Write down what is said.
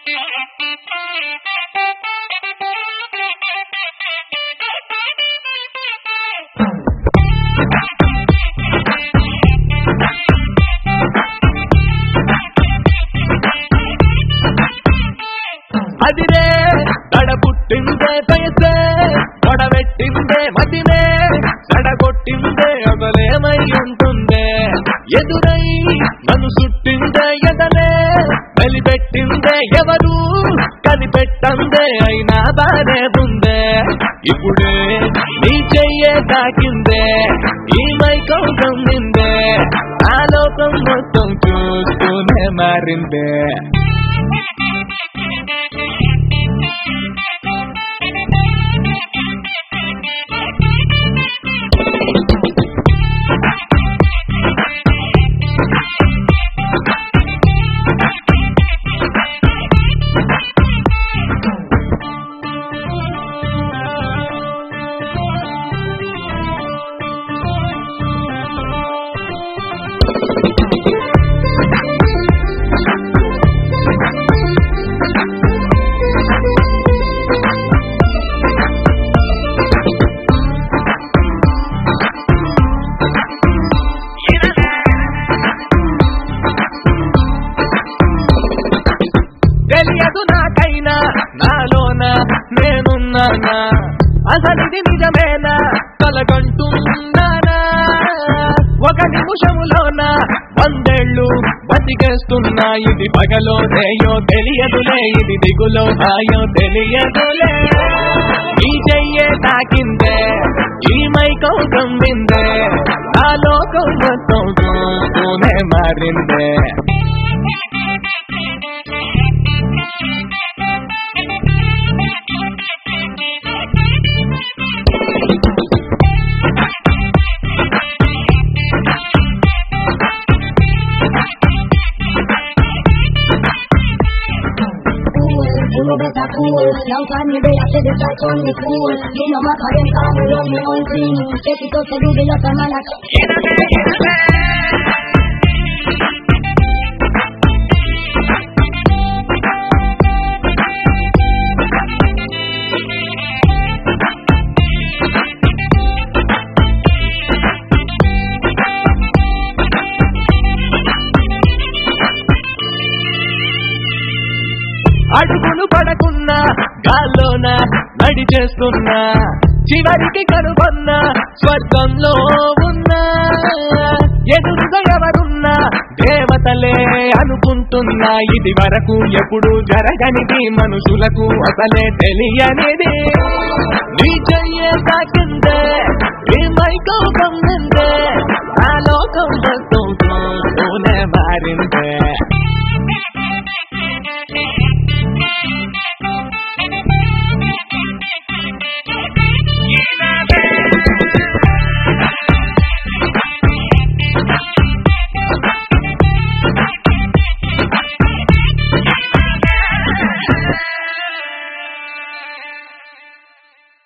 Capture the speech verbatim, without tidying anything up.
అదిరే తడబుట్టిందే వయసే తొడబెట్టిందే మదినే తడగొట్టిందే అసలేమై ఉంటుందే ఎదురై నన్ను చుట్టిందే ఎదనే వెలిపెట్టిందే ఎవరు కనిపెట్టందే అయినా బానే ఉందే ఇప్పుడే నీ చెయ్యే తాకిందే ఈ మైకం పొందిందే ఆ లోకం మొత్తం చూస్తూనే మారిందే తెలియదు నాకైనా నాలోన నేనున్నానా అసలిది నిజమేనా కలగంటున్నానా ఒక నిమిషములోన వందేళ్ళు బతికేస్తున్నా ఇది పగలో రేయో తెలియదులే ఇది దిగులో హాయో తెలియదులే ఈ చెయ్యే తాకిందే ఈ మైకం పొందిందే ఆ లోకం మొత్తం చూస్తూనే మారిందే You better cool. Long time you better say this like on me cool. You know my current car will run me on clean. Take it up to do the lot of man like అడుగులు పడకున్నా గాల్లోన నడిచేస్తున్నా చివరికి కనుగొన్నా స్వర్గంలో ఉన్నా ఎదురుగా ఎవరున్నా దేవతలే అనుకుంటున్నా ఇది వరకు ఎప్పుడు జరగనిది మనుషులకు అసలే తెలియనిది నీ చెయ్యే తాకిందే